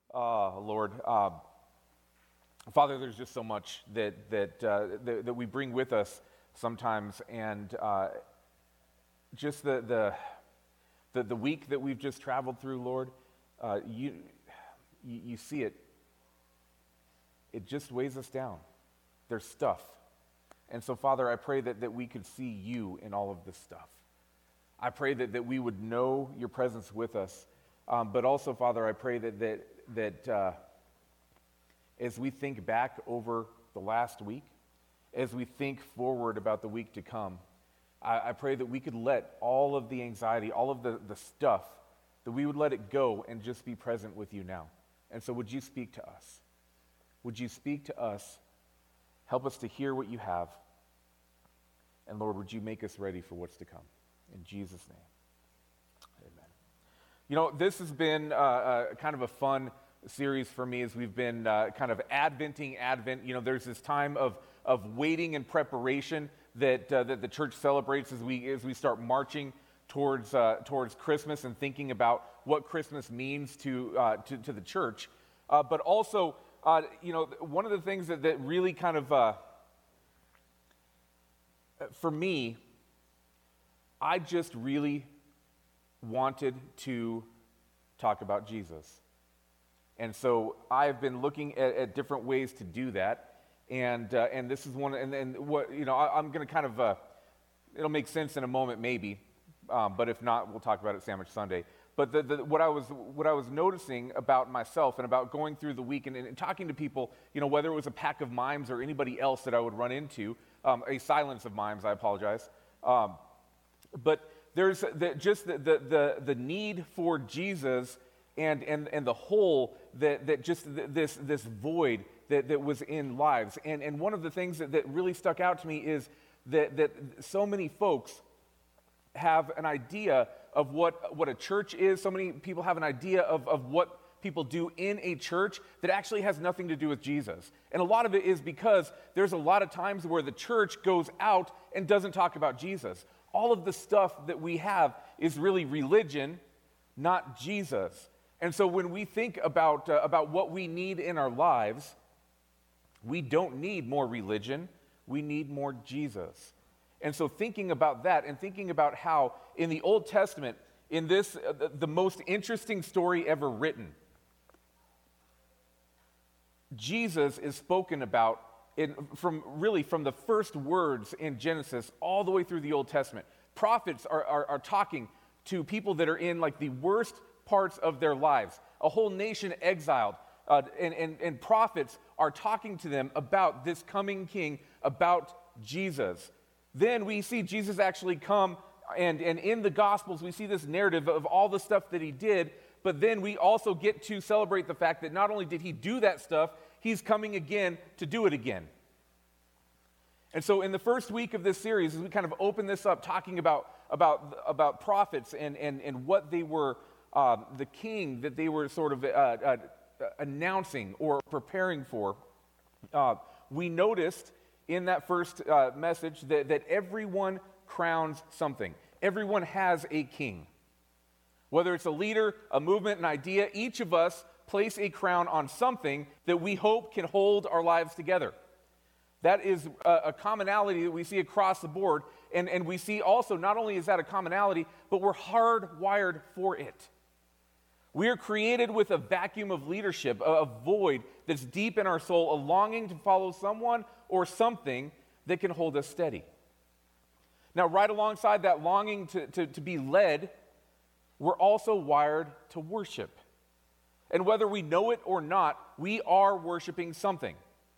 Lord, Father, there's just so much that we bring with us sometimes, and just the week that we've just traveled through, Lord, you see it. It just weighs us down. There's stuff. And so, Father, I pray that we could see you in all of this stuff. I pray that we would know your presence with us. But also, Father, I pray that as we think back over the last week, as we think forward about the week to come, I pray that we could let all of the anxiety, all of the stuff, that we would let it go and just be present with you now. And so would you speak to us? Would you speak to us? Help us to hear what you have. And Lord, would you make us ready for what's to come? In Jesus' name, amen. You know, this has been kind of a fun series for me as we've been kind of adventing Advent. You know, there's this time of waiting and preparation that the church celebrates as we start marching towards Christmas and thinking about what Christmas means to the church. But also, you know, one of the things that really kind of, for me, I just really wanted to talk about Jesus. And so I've been looking at different ways to do that. And this is one, and what, you know, I'm going to kind of, it'll make sense in a moment maybe, but if not, we'll talk about it Sandwich Sunday. But what I was noticing about myself and about going through the week and talking to people, you know, whether it was a pack of mimes or anybody else that I would run into, a silence of mimes, I apologize. But there's the need for Jesus and the hole that just this void that was in lives. And one of the things that really stuck out to me is that so many folks have an idea of what a church is. So many people have an idea of what people do in a church that actually has nothing to do with Jesus. And a lot of it is because there's a lot of times where the church goes out and doesn't talk about Jesus. All of the stuff that we have is really religion, not Jesus. And so when we think about what we need in our lives, we don't need more religion, we need more Jesus. And so thinking about that and thinking about how in the Old Testament, in this, the most interesting story ever written, Jesus is spoken about from the first words in Genesis all the way through the Old Testament. Prophets are talking to people that are in like the worst parts of their lives, a whole nation exiled, and prophets are talking to them about this coming king, about Jesus. Then we see Jesus actually come, and in the Gospels we see this narrative of all the stuff that he did, but then we also get to celebrate the fact that not only did he do that stuff, he's coming again to do it again. And so in the first week of this series, as we kind of open this up, talking about prophets and what they were, the king that they were sort of announcing or preparing for, we noticed in that first message that everyone crowns something. Everyone has a king. Whether it's a leader, a movement, an idea, each of us place a crown on something that we hope can hold our lives together. That is a commonality that we see across the board, and we see also, not only is that a commonality, but we're hardwired for it. We are created with a vacuum of leadership, a void that's deep in our soul, a longing to follow someone or something that can hold us steady. Now, right alongside that longing to be led, we're also wired to worship. And whether we know it or not, we are worshiping something.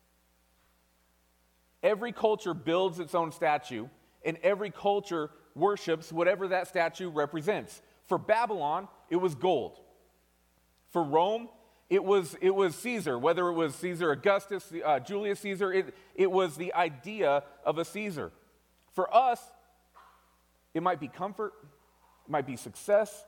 Every culture builds its own statue, and every culture worships whatever that statue represents. For Babylon, it was gold. For Rome, it was Caesar, whether it was Caesar Augustus, Julius Caesar, it was the idea of a Caesar. For us, it might be comfort, it might be success.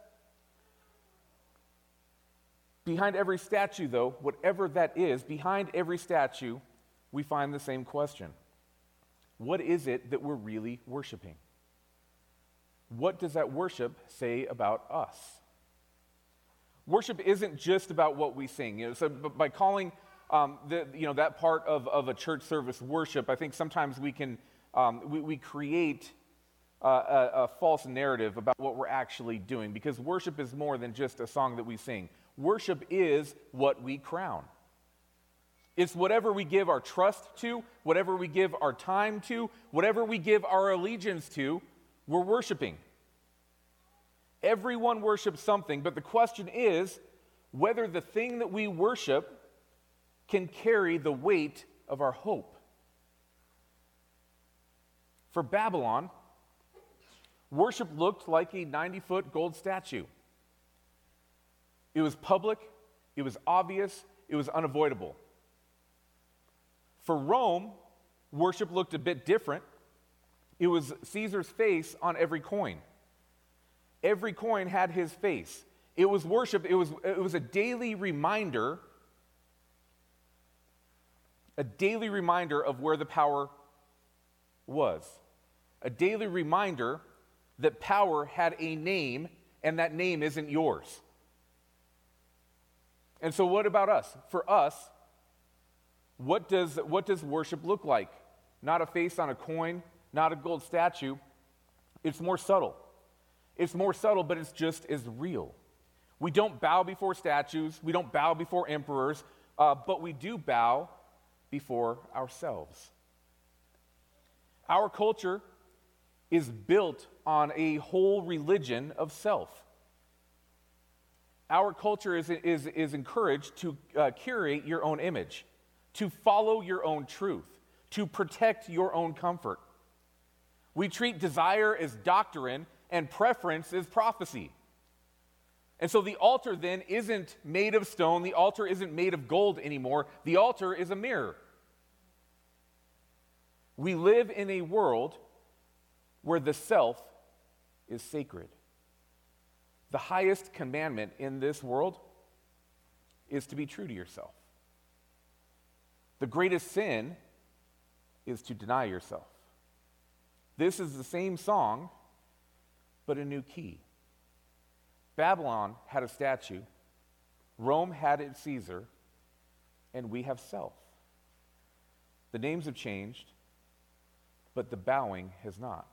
Behind every statue, though, whatever that is, behind every statue, we find the same question. What is it that we're really worshiping? What does that worship say about us? Worship isn't just about what we sing. So by calling that part of a church service worship, I think sometimes we can we create a false narrative about what we're actually doing, because worship is more than just a song that we sing. Worship is what we crown. It's whatever we give our trust to, whatever we give our time to, whatever we give our allegiance to, we're worshiping. Everyone worships something, but the question is whether the thing that we worship can carry the weight of our hope. For Babylon, worship looked like a 90-foot gold statue. It was public, it was obvious, it was unavoidable. For Rome, worship looked a bit different. It was Caesar's face on every coin. Every coin had his face. It was worship, it was a daily reminder of where the power was. A daily reminder that power had a name, and that name isn't yours. And so what about us? For us, what does worship look like? Not a face on a coin, not a gold statue. It's more subtle. It's more subtle, but it's just as real. We don't bow before statues. We don't bow before emperors, but we do bow before ourselves. Our culture is built on a whole religion of self. Our culture is encouraged to curate your own image, to follow your own truth, to protect your own comfort. We treat desire as doctrine and preference as prophecy. And so the altar then isn't made of stone, the altar isn't made of gold anymore, the altar is a mirror. We live in a world where the self is sacred. The highest commandment in this world is to be true to yourself. The greatest sin is to deny yourself. This is the same song, but a new key. Babylon had a statue, Rome had its Caesar, and we have self. The names have changed, but the bowing has not.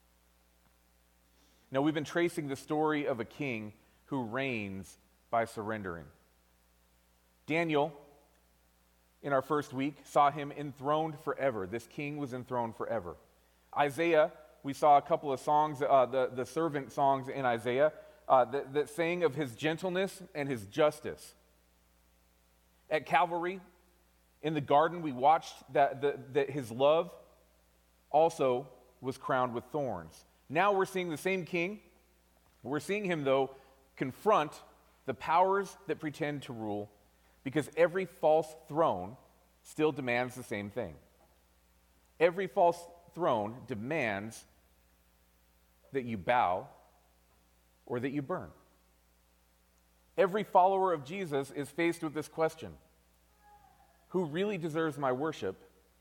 Now, we've been tracing the story of a king who reigns by surrendering. Daniel, in our first week, saw him enthroned forever. This king was enthroned forever. Isaiah, we saw a couple of songs, the servant songs in Isaiah, that sang of his gentleness and his justice. At Calvary, in the garden, we watched that his love also was crowned with thorns. Now we're seeing the same king. We're seeing him, though, confront the powers that pretend to rule, because every false throne still demands the same thing. Every false throne demands that you bow or that you burn. Every follower of Jesus is faced with this question: who really deserves my worship?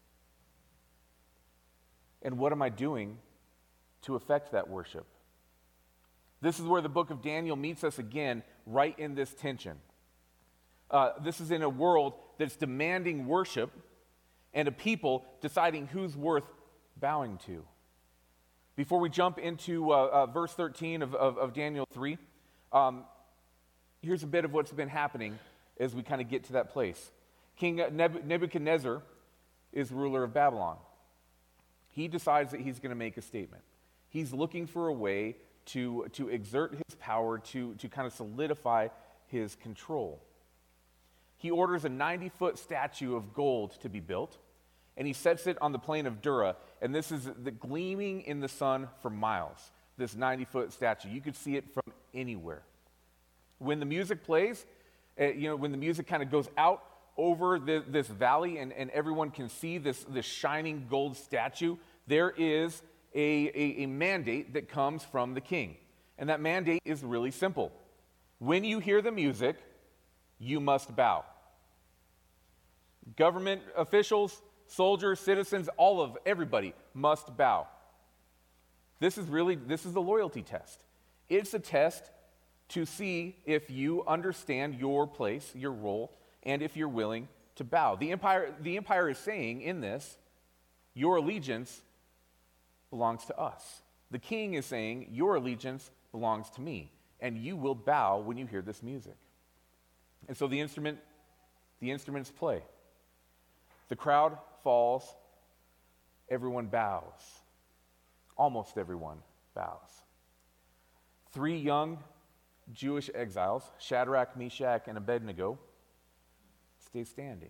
And what am I doing to affect that worship? This is where the book of Daniel meets us again, right in this tension. This is in a world that's demanding worship and a people deciding who's worth bowing to. Before we jump into verse 13 of Daniel 3, here's a bit of what's been happening as we kind of get to that place. King Nebuchadnezzar is ruler of Babylon. He decides that he's going to make a statement. He's looking for a way to exert his power, to kind of solidify his control. He orders a 90-foot statue of gold to be built, and he sets it on the plain of Dura, and this is the gleaming in the sun for miles, this 90-foot statue. You could see it from anywhere. When the music plays, when the music kind of goes out over this valley and everyone can see this shining gold statue, there is a mandate that comes from the king. And that mandate is really simple. When you hear the music, you must bow. Government officials, soldiers, citizens, everybody must bow. This is the loyalty test. It's a test to see if you understand your place, your role, and if you're willing to bow. The empire is saying in this, your allegiance belongs to us. The king is saying, your allegiance belongs to me, and you will bow when you hear this music. And so the instruments play. The crowd falls, everyone bows. Almost everyone bows. 3 young Jewish exiles, Shadrach, Meshach, and Abednego, stay standing.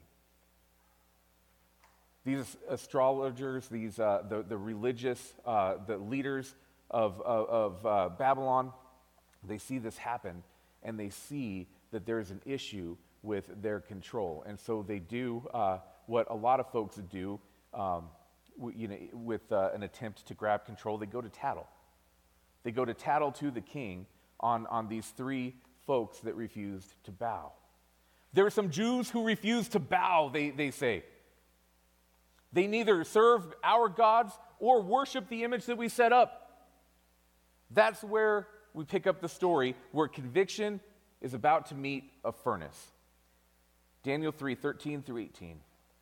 These astrologers, the religious, the leaders of Babylon, they see this happen, and they see that there is an issue with their control. And so they do what a lot of folks do with an attempt to grab control. They go to tattle. They go to tattle to the king on these 3 folks that refused to bow. There are some Jews who refuse to bow, they say. They neither serve our gods or worship the image that we set up. That's where we pick up the story, where conviction is about to meet a furnace. Daniel 3:13 through 18.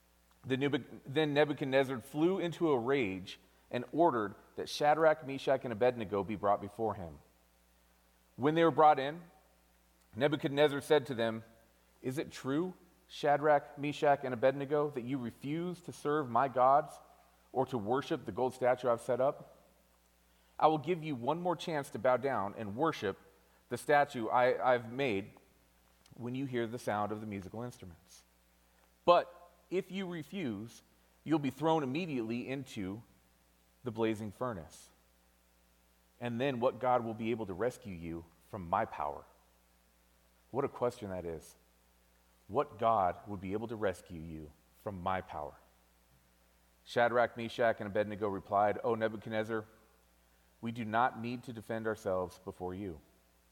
Then Nebuchadnezzar flew into a rage and ordered that Shadrach, Meshach, and Abednego be brought before him. When they were brought in, Nebuchadnezzar said to them, "Is it true, Shadrach, Meshach, and Abednego, that you refuse to serve my gods or to worship the gold statue I've set up? I will give you one more chance to bow down and worship the statue I've made when you hear the sound of the musical instruments. But if you refuse, you'll be thrown immediately into the blazing furnace. And then what God will be able to rescue you from my power?" What a question that is. What God would be able to rescue you from my power? Shadrach, Meshach, and Abednego replied, "O Nebuchadnezzar, we do not need to defend ourselves before you.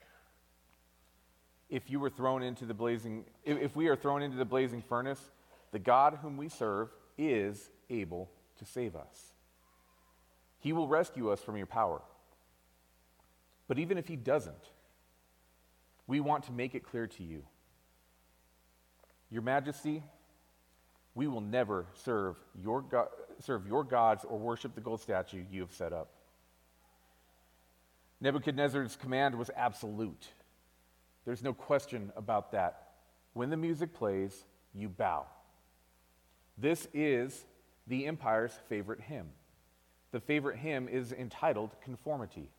If we are thrown into the blazing furnace, the God whom we serve is able to save us. He will rescue us from your power. But even if he doesn't, we want to make it clear to you, Your Majesty, we will never serve your gods or worship the gold statue you have set up." Nebuchadnezzar's command was absolute. There's no question about that. When the music plays, you bow. This is the empire's favorite hymn. The favorite hymn is entitled Conformity.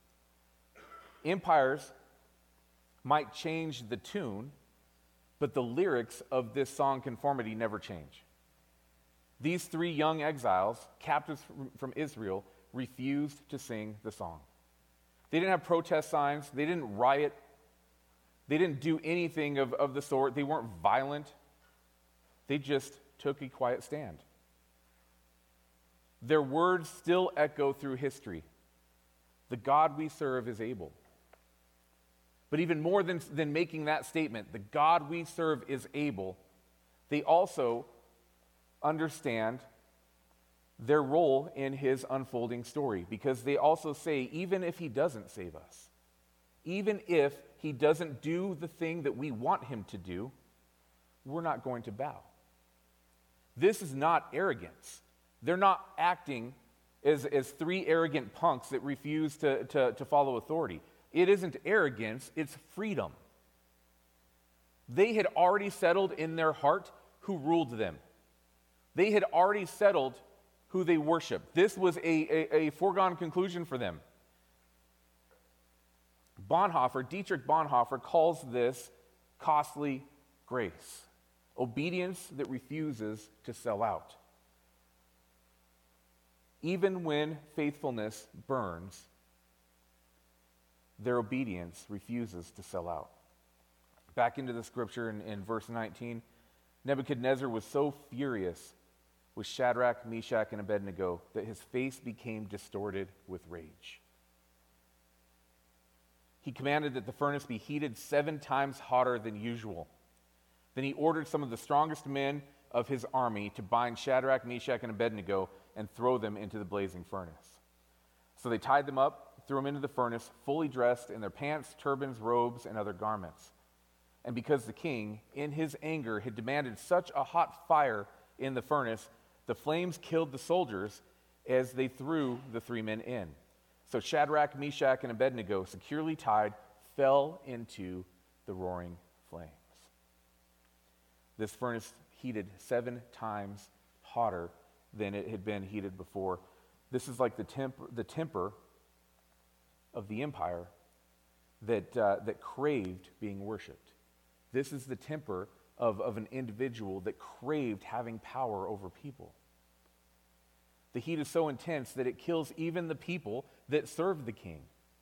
Empires might change the tune, but the lyrics of this song, Conformity, never change. These 3 young exiles, captives from Israel, refused to sing the song. They didn't have protest signs. They didn't riot. They didn't do anything of the sort. They weren't violent. They just took a quiet stand. Their words still echo through history. The God we serve is able. But even more than making that statement, the God we serve is able, they also understand their role in his unfolding story, because they also say, even if he doesn't save us, even if he doesn't do the thing that we want him to do, we're not going to bow. This is not arrogance. They're not acting as 3 arrogant punks that refuse to follow authority. It isn't arrogance, it's freedom. They had already settled in their heart who ruled them. They had already settled who they worshiped. This was a foregone conclusion for them. Dietrich Bonhoeffer calls this costly grace, obedience that refuses to sell out. Even when faithfulness burns, their obedience refuses to sell out. Back into the scripture in verse 19, Nebuchadnezzar was so furious with Shadrach, Meshach, and Abednego that his face became distorted with rage. He commanded that the furnace be heated 7 times hotter than usual. Then he ordered some of the strongest men of his army to bind Shadrach, Meshach, and Abednego and throw them into the blazing furnace. So they tied them up, threw them into the furnace, fully dressed in their pants, turbans, robes, and other garments. And because the king, in his anger, had demanded such a hot fire in the furnace, the flames killed the soldiers as they threw the 3 men in. So Shadrach, Meshach, and Abednego, securely tied, fell into the roaring flames. This furnace heated 7 times hotter than it had been heated before. This is like the temper of the empire that craved being worshipped. This is the temper of an individual that craved having power over people. The heat is so intense that it kills even the people that serve the king.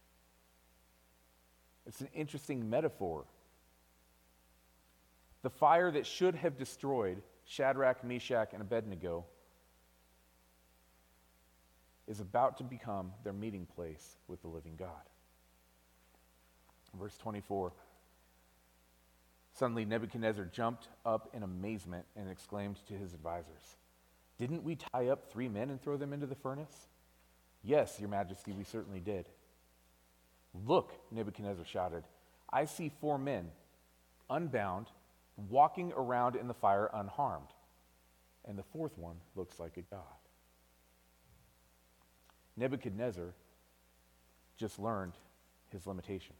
It's an interesting metaphor. The fire that should have destroyed Shadrach, Meshach, and Abednego is about to become their meeting place with the living God. Verse 24. Suddenly Nebuchadnezzar jumped up in amazement and exclaimed to his advisors, "Didn't we tie up 3 men and throw them into the furnace?" "Yes, your majesty, we certainly did." "Look," Nebuchadnezzar shouted, "I see 4 men, unbound, walking around in the fire unharmed, and the 4th one looks like a god." Nebuchadnezzar just learned his limitations.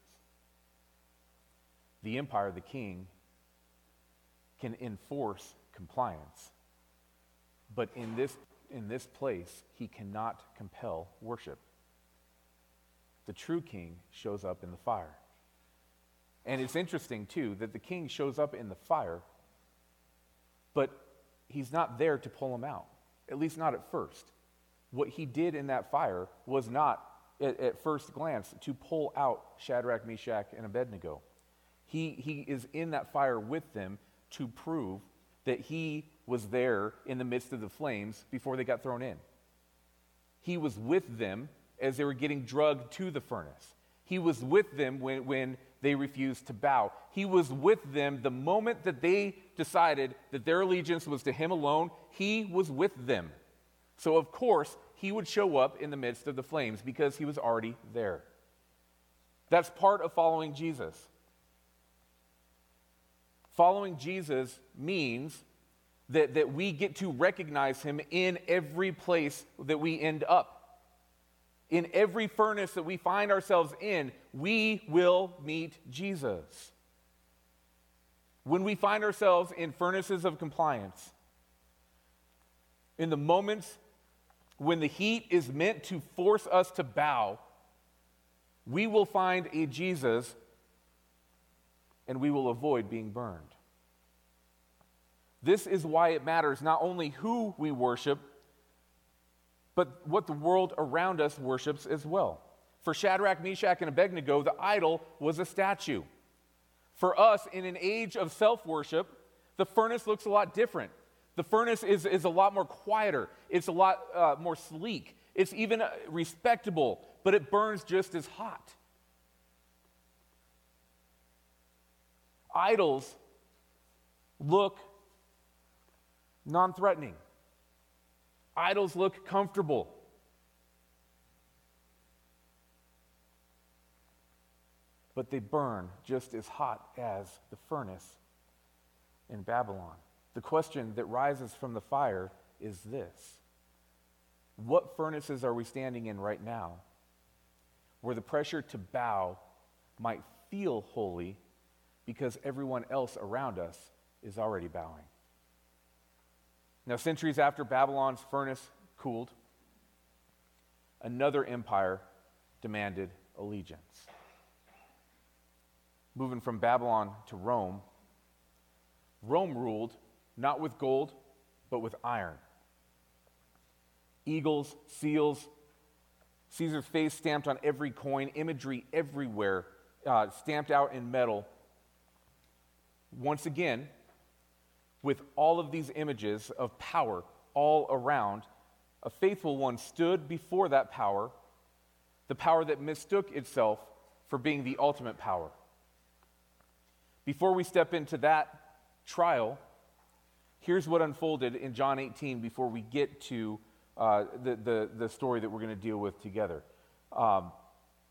The empire, the king, can enforce compliance, but in this place, he cannot compel worship. The true king shows up in the fire. And it's interesting, too, that the king shows up in the fire, but he's not there to pull him out, at least not at first. What he did in that fire was not, at first glance, to pull out Shadrach, Meshach, and Abednego. He is in that fire with them to prove that he was there in the midst of the flames before they got thrown in. He was with them as they were getting drugged to the furnace. He was with them when they refused to bow. He was with them the moment that they decided that their allegiance was to him alone. He was with them. So, of course, he would show up in the midst of the flames because he was already there. That's part of following Jesus. Following Jesus means that we get to recognize him in every place that we end up. In every furnace that we find ourselves in, we will meet Jesus. When we find ourselves in furnaces of compliance, in the moments when the heat is meant to force us to bow, we will find a Jesus and we will avoid being burned. This is why it matters not only who we worship, but what the world around us worships as well. For Shadrach, Meshach, and Abednego, the idol was a statue. For us, in an age of self-worship, the furnace looks a lot different. The furnace is a lot more quieter. It's a lot more sleek. It's even respectable, but it burns just as hot. Idols look non-threatening. Idols look comfortable. But they burn just as hot as the furnace in Babylon. The question that rises from the fire is this: what furnaces are we standing in right now where the pressure to bow might feel holy because everyone else around us is already bowing? Now, centuries after Babylon's furnace cooled, another empire demanded allegiance. Moving from Babylon to Rome, Rome ruled not with gold, but with iron. Eagles, seals, Caesar's face stamped on every coin, imagery everywhere, stamped out in metal. Once again, with all of these images of power all around, a faithful one stood before that power, the power that mistook itself for being the ultimate power. Before we step into that trial, here's what unfolded in John 18 before we get to the story that we're going to deal with together.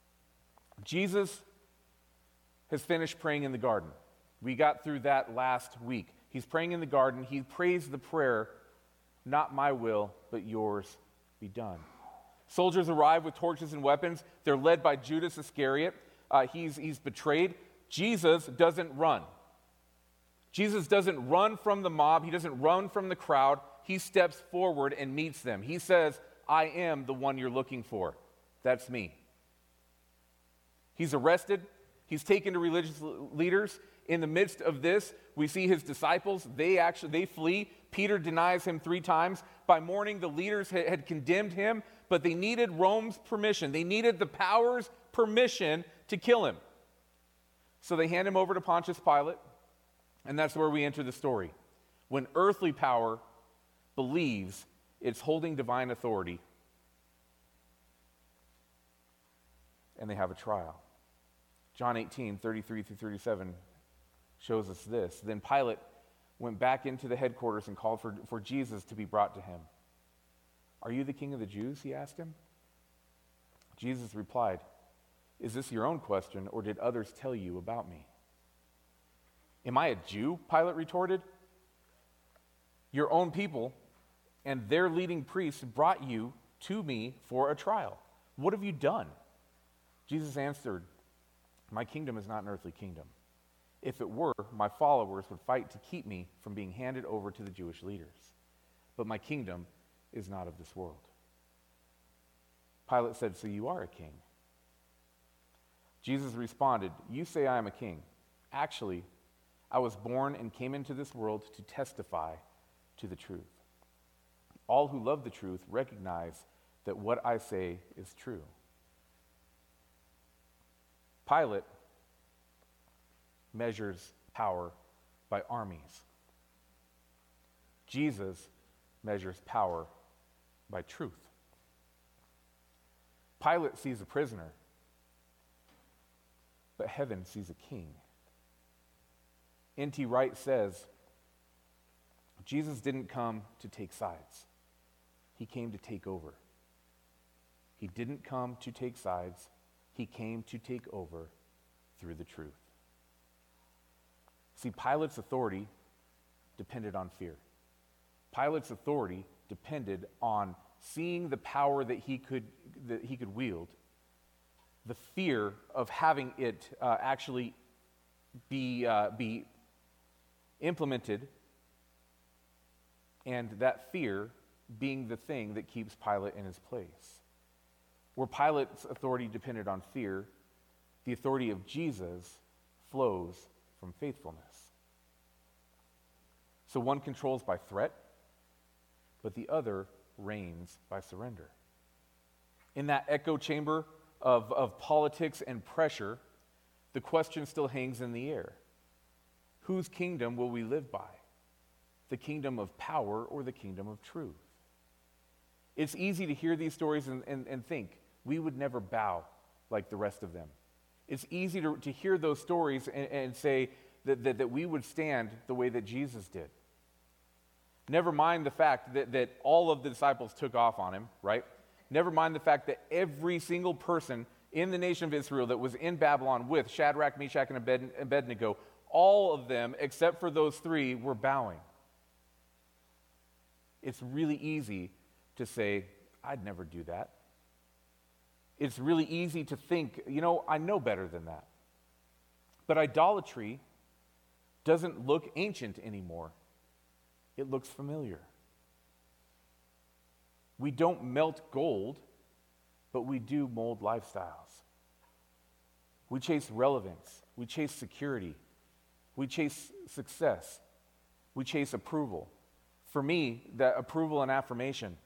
Jesus has finished praying in the garden. We got through that last week. He's praying in the garden. He prays the prayer, "Not my will, but yours be done." Soldiers arrive with torches and weapons. They're led by Judas Iscariot. He's betrayed. Jesus doesn't run. Jesus doesn't run from the mob. He doesn't run from the crowd. He steps forward and meets them. He says, "I am the one you're looking for. That's me." He's arrested. He's taken to religious leaders. In the midst of this, we see his disciples. They flee. Peter denies him 3 times. By morning, the leaders had condemned him, but they needed Rome's permission. They needed the power's permission to kill him. So they hand him over to Pontius Pilate, and that's where we enter the story. When earthly power believes it's holding divine authority, and they have a trial. John 18, 33 through 37 shows us this. Then Pilate went back into the headquarters and called for Jesus to be brought to him. "Are you the king of the Jews?" he asked him. Jesus replied, "Is this your own question, or did others tell you about me?" "Am I a Jew?" Pilate retorted. "Your own people and their leading priests brought you to me for a trial. What have you done?" Jesus answered, "My kingdom is not an earthly kingdom. If it were, my followers would fight to keep me from being handed over to the Jewish leaders. But my kingdom is not of this world." Pilate said, "So you are a king?" Jesus responded, "You say I am a king. Actually, I was born and came into this world to testify to the truth. All who love the truth recognize that what I say is true." Pilate measures power by armies. Jesus measures power by truth. Pilate sees a prisoner, but heaven sees a king. N.T. Wright says, Jesus didn't come to take sides. He came to take over. He didn't come to take sides. He came to take over through the truth. See, Pilate's authority depended on fear. Pilate's authority depended on seeing the power that he could wield, the fear of having it actually be implemented, and that fear being the thing that keeps Pilate in his place. Where Pilate's authority depended on fear, the authority of Jesus flows from faithfulness. So one controls by threat, but the other reigns by surrender. In that echo chamber of politics and pressure, the question still hangs in the air. Whose kingdom will we live by? The kingdom of power or the kingdom of truth? It's easy to hear these stories and think, we would never bow like the rest of them. It's easy to hear those stories and say that we would stand the way that Jesus did. Never mind the fact that all of the disciples took off on him, right? Never mind the fact that every single person in the nation of Israel that was in Babylon with Shadrach, Meshach, and Abednego, all of them, except for those 3, were bowing. It's really easy to say, I'd never do that. It's really easy to think, I know better than that. But idolatry doesn't look ancient anymore. It looks familiar. We don't melt gold, but we do mold lifestyles. We chase relevance. We chase security. We chase success. We chase approval. For me, that approval and affirmation,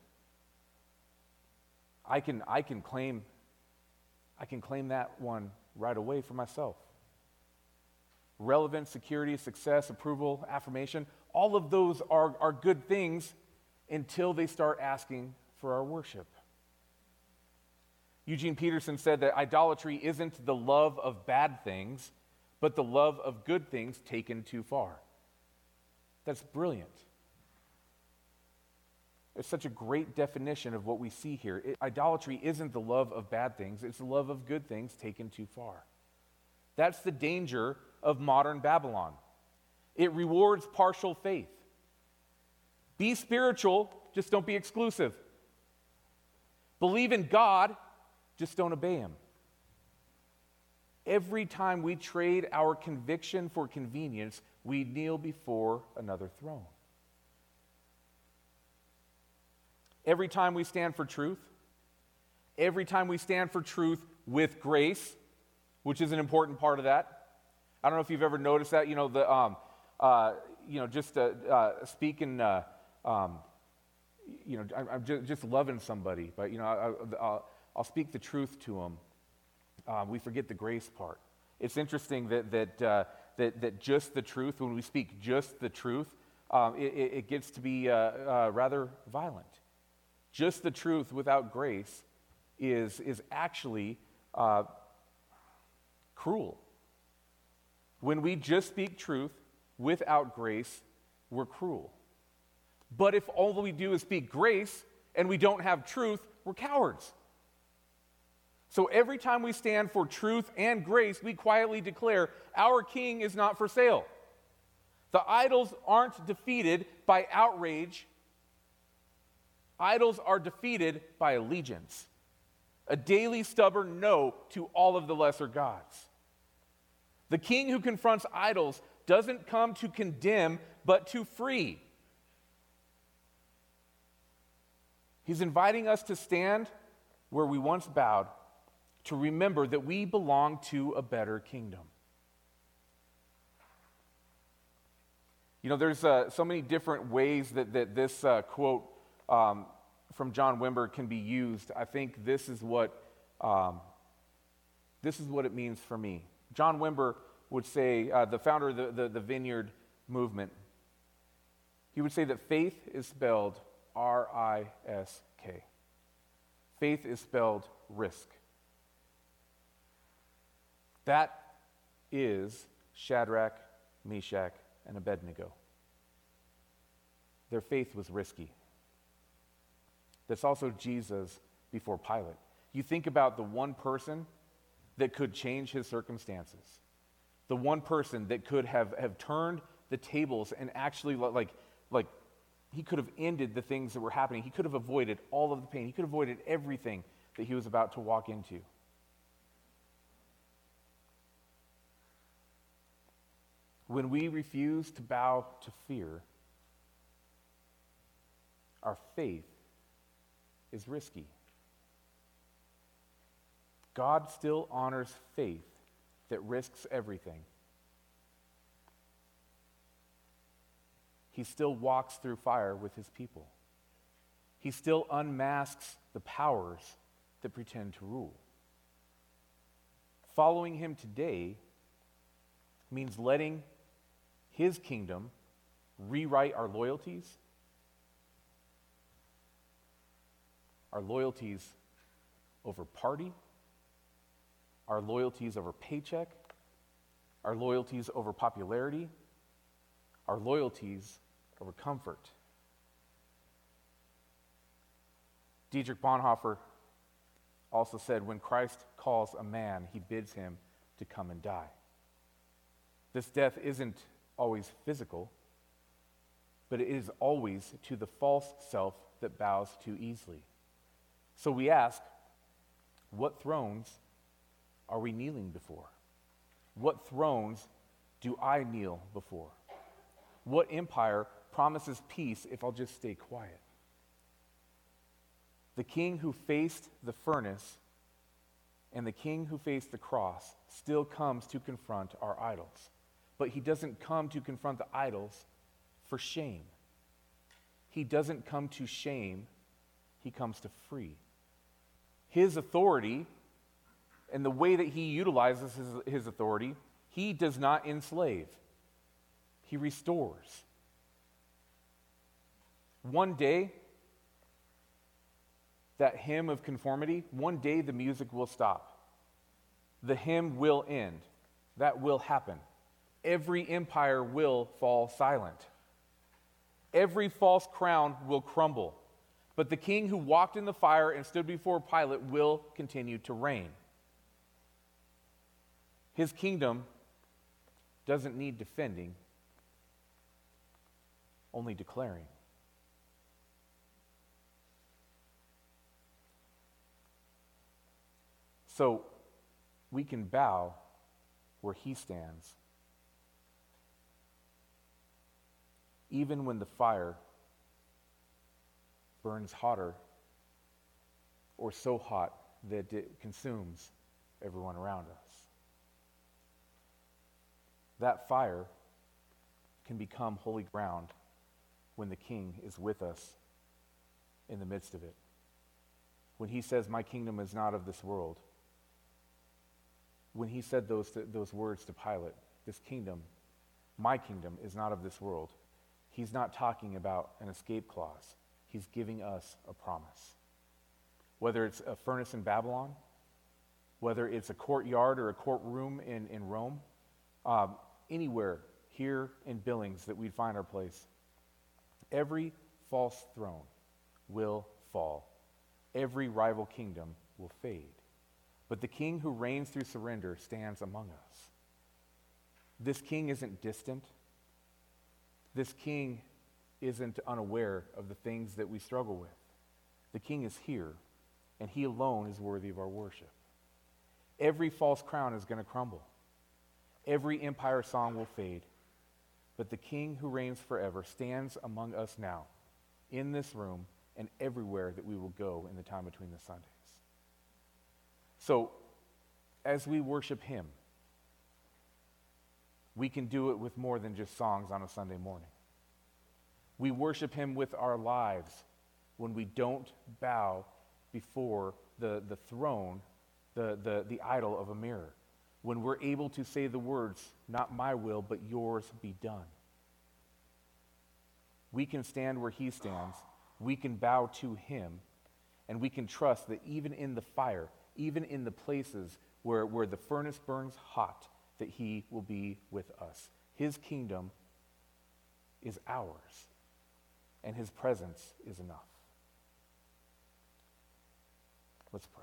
I can claim that one right away for myself. Relevance, security, success, approval, affirmation, all of those are good things until they start asking for our worship. Eugene Peterson said that idolatry isn't the love of bad things, but the love of good things taken too far. That's brilliant. It's such a great definition of what we see here. Idolatry isn't the love of bad things, it's the love of good things taken too far. That's the danger of modern Babylon. It rewards partial faith. Be spiritual, just don't be exclusive. Believe in God, just don't obey Him. Every time we trade our conviction for convenience, we kneel before another throne. Every time we stand for truth, every time we stand for truth with grace, which is an important part of that. I don't know if you've ever noticed that. Speaking. I'm just loving somebody, but I'll speak the truth to them. We forget the grace part. It's interesting that just the truth, when we speak just the truth, it gets to be rather violent. Just the truth without grace is actually cruel. When we just speak truth without grace, we're cruel. But if all we do is speak grace and we don't have truth, we're cowards. So every time we stand for truth and grace, we quietly declare, our King is not for sale. The idols aren't defeated by outrage. Idols are defeated by allegiance. A daily stubborn no to all of the lesser gods. The King who confronts idols doesn't come to condemn, but to free. He's inviting us to stand where we once bowed, to remember that we belong to a better kingdom. There's so many different ways that this quote from John Wimber can be used. I think this is what it means for me. John Wimber would say, the founder of the Vineyard movement, he would say that faith is spelled R-I-S-K. Faith is spelled risk. That is Shadrach, Meshach, and Abednego. Their faith was risky. That's also Jesus before Pilate. You think about the one person that could change his circumstances. The one person that could have turned the tables and actually like he could have ended the things that were happening. He could have avoided all of the pain. He could have avoided everything that he was about to walk into. When we refuse to bow to fear, our faith is risky. God still honors faith that risks everything. He still walks through fire with his people. He still unmasks the powers that pretend to rule. Following him today means letting his kingdom rewrite our loyalties over party, our loyalties over paycheck, our loyalties over popularity, our loyalties over comfort. Dietrich Bonhoeffer also said, when Christ calls a man, he bids him to come and die. This death isn't always physical, but it is always to the false self that bows too easily. So we ask, what thrones are we kneeling before? What thrones do I kneel before? What empire promises peace if I'll just stay quiet? The king who faced the furnace and the king who faced the cross still comes to confront our idols. But he doesn't come to confront the idols for shame. He doesn't come to shame, he comes to free. His authority and the way that he utilizes his authority, he does not enslave. He restores. One day, that hymn of conformity, one day the music will stop. The hymn will end. That will happen. Every empire will fall silent. Every false crown will crumble. but the king who walked in the fire and stood before Pilate will continue to reign. His kingdom doesn't need defending, only declaring. So we can bow where he stands, even when the fire burns hotter or so hot that it consumes everyone around us. That fire can become holy ground when the king is with us in the midst of it. When he says, "My kingdom is not of this world," when he said those words to Pilate, "This kingdom, my kingdom, is not of this world," he's not talking about an escape clause. He's giving us a promise. Whether it's a furnace in Babylon, whether it's a courtyard or a courtroom in Rome, anywhere here in Billings that we'd find our place, every false throne will fall. Every rival kingdom will fade. But the king who reigns through surrender stands among us. This king isn't distant. This king isn't unaware of the things that we struggle with. The king is here, and he alone is worthy of our worship. Every false crown is going to crumble. Every empire song will fade. But the king who reigns forever stands among us now, in this room and everywhere that we will go in the time between the Sundays. So, as we worship him, we can do it with more than just songs on a Sunday morning. We worship him with our lives when we don't bow before the throne, the idol of a mirror. When we're able to say the words, "Not my will, but yours be done." We can stand where he stands, we can bow to him, and we can trust that even in the fire, even in the places where the furnace burns hot, that he will be with us. His kingdom is ours, and his presence is enough. Let's pray.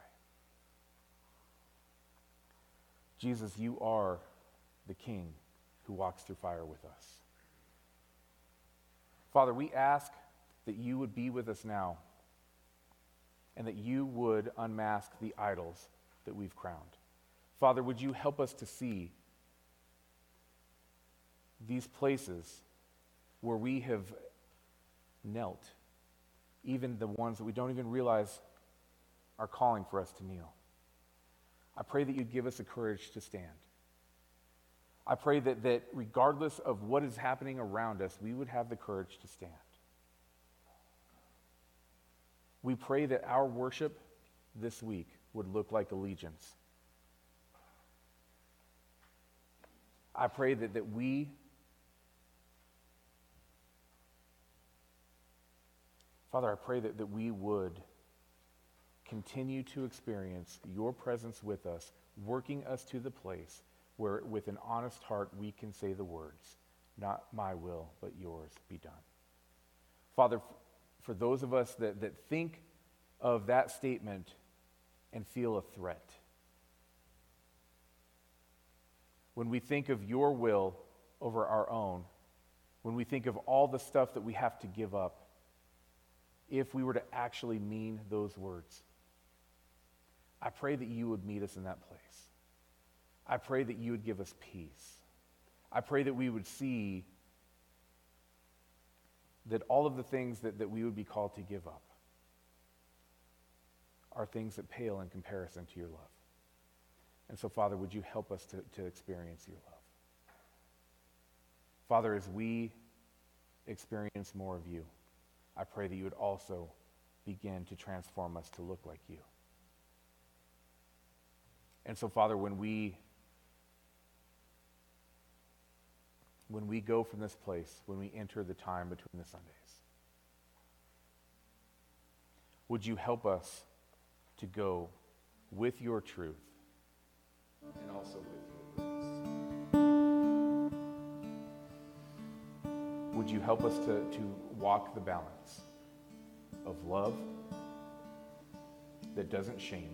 Jesus, you are the king who walks through fire with us. Father, we ask that you would be with us now and that you would unmask the idols that we've crowned. Father, would you help us to see these places where we have knelt, even the ones that we don't even realize are calling for us to kneel. I pray that you'd give us the courage to stand. I pray that regardless of what is happening around us, we would have the courage to stand. We pray that our worship this week would look like allegiance. I pray that we, Father, I pray that we would continue to experience your presence with us, working us to the place where with an honest heart we can say the words, "Not my will, but yours be done." Father, for those of us that think of that statement and feel a threat, when we think of your will over our own, when we think of all the stuff that we have to give up, if we were to actually mean those words, I pray that you would meet us in that place. I pray that you would give us peace. I pray that we would see that all of the things that we would be called to give up are things that pale in comparison to your love. And so, Father, would you help us to experience your love? Father, as we experience more of you, I pray that you would also begin to transform us to look like you. And so, Father, when we go from this place, when we enter the time between the Sundays, would you help us to go with your truth and also with your grace? Would you help us to walk the balance of love that doesn't shame,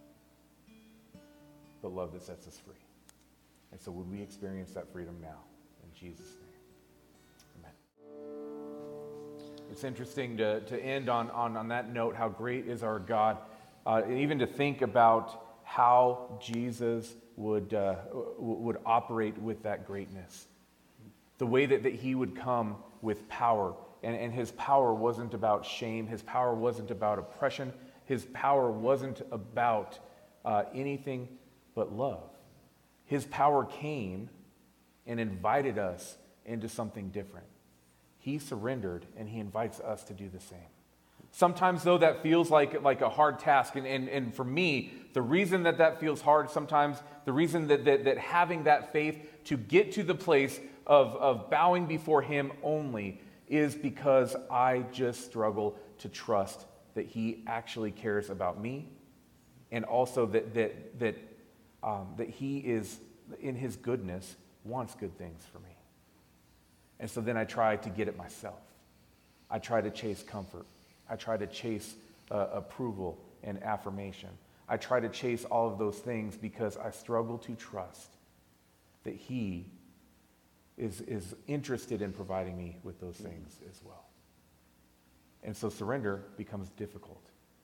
but love that sets us free. And so would we experience that freedom now? In Jesus' name, amen. It's interesting to end on that note, how great is our God, and even to think about how Jesus would operate with that greatness. The way that he would come with power. And his power wasn't about shame. His power wasn't about oppression. His power wasn't about anything but love. His power came and invited us into something different. He surrendered, and he invites us to do the same. Sometimes, though, that feels like a hard task. And for me, the reason that feels hard sometimes, the reason that having that faith to get to the place of bowing before him only is because I just struggle to trust that he actually cares about me, and also that he is, in his goodness, wants good things for me. And so then I try to get it myself. I try to chase comfort. I try to chase approval and affirmation. I try to chase all of those things because I struggle to trust that he is interested in providing me with those things as well. And so surrender becomes difficult.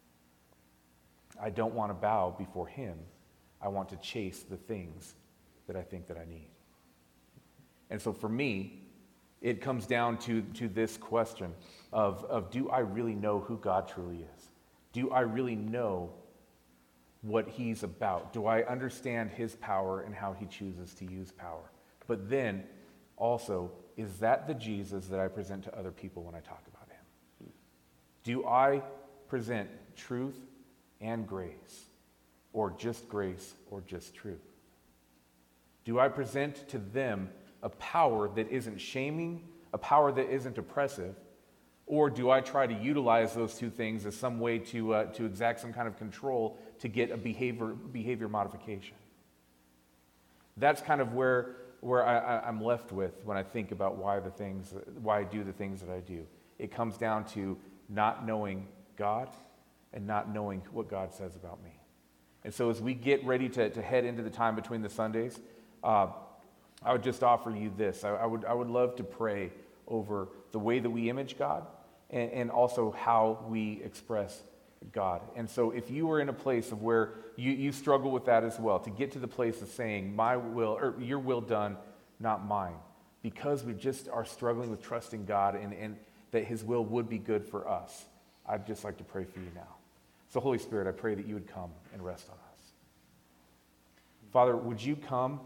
I don't want to bow before him. I want to chase the things that I think that I need. And so for me, it comes down to this question of do I really know who God truly is? Do I really know what he's about? Do I understand his power and how he chooses to use power? But then also, is that the Jesus that I present to other people when I talk about him? Do I present truth and grace, or just truth? Do I present to them a power that isn't shaming, a power that isn't oppressive, or do I try to utilize those two things as some way to exact some kind of control to get a behavior modification? That's kind of where I'm left with when I think about why I do the things that I do. It comes down to not knowing God and not knowing what God says about me. And so as we get ready to head into the time between the Sundays, I would just offer you this. I would love to pray over the way that we image God and also how we express God. And so if you are in a place of where you struggle with that as well, to get to the place of saying, my will, or your will done, not mine, because we just are struggling with trusting God and that his will would be good for us, I'd just like to pray for you now. So Holy Spirit, I pray that you would come and rest on us. Father, would you come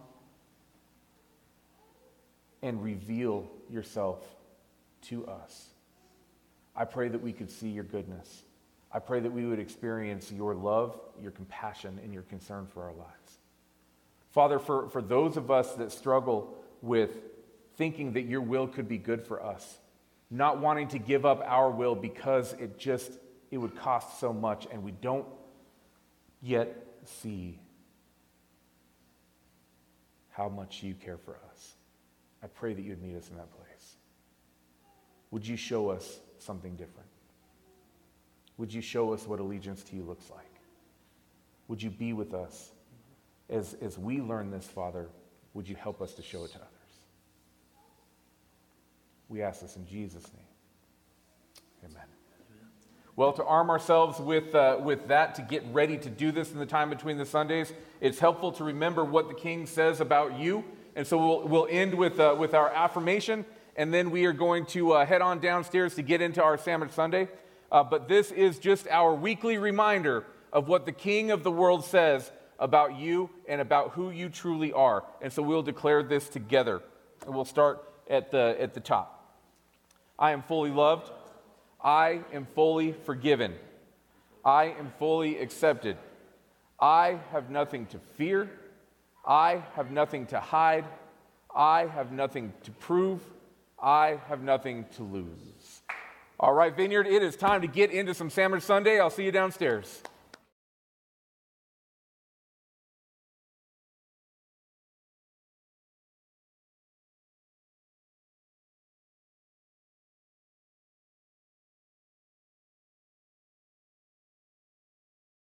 and reveal yourself to us? I pray that we could see your goodness. I pray that we would experience your love, your compassion, and your concern for our lives. Father, for those of us that struggle with thinking that your will could be good for us, not wanting to give up our will because it would cost so much, and we don't yet see how much you care for us, I pray that you would meet us in that place. Would you show us something different? Would you show us what allegiance to you looks like? Would you be with us as we learn this, Father? Would you help us to show it to others? We ask this in Jesus' name. Amen. Well, to arm ourselves with that, to get ready to do this in the time between the Sundays, it's helpful to remember what the King says about you. And so we'll end with our affirmation, and then we are going to head on downstairs to get into our Sandwich Sunday. But this is just our weekly reminder of what the King of the world says about you and about who you truly are. And so we'll declare this together. And we'll start at the top. I am fully loved. I am fully forgiven. I am fully accepted. I have nothing to fear. I have nothing to hide. I have nothing to prove. I have nothing to lose. All right, Vineyard, it is time to get into some Sandwich Sunday. I'll see you downstairs.